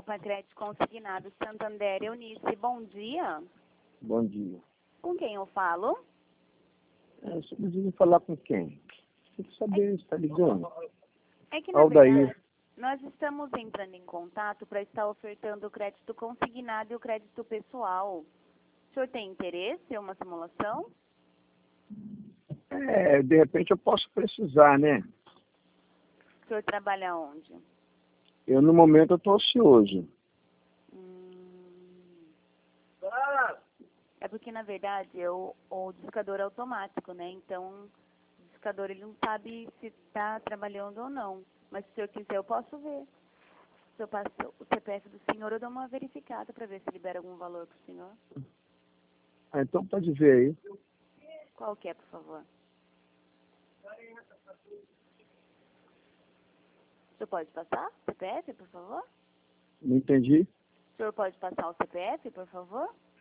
Opa, crédito consignado Santander Eunice, bom dia. Bom dia. Com quem eu falo? Você precisa falar com quem? Tem que saber, está ligando. É que, na Aldair. verdade, nós estamos entrando em contato para estar ofertando o crédito consignado e o crédito pessoal. O senhor tem interesse em uma simulação? De repente eu posso precisar, né? O senhor trabalha onde? Eu, no momento, eu estou ocioso. É porque, na verdade, o discador é automático, né? Então, o discador ele não sabe se está trabalhando ou não. Mas se o senhor quiser, eu posso ver. Se eu passo o CPF do senhor, eu dou uma verificada para ver se libera algum valor para o senhor. Então pode ver aí. Qual que é, por favor? O senhor pode passar o CPF, por favor? Não entendi. O senhor pode passar o CPF, por favor?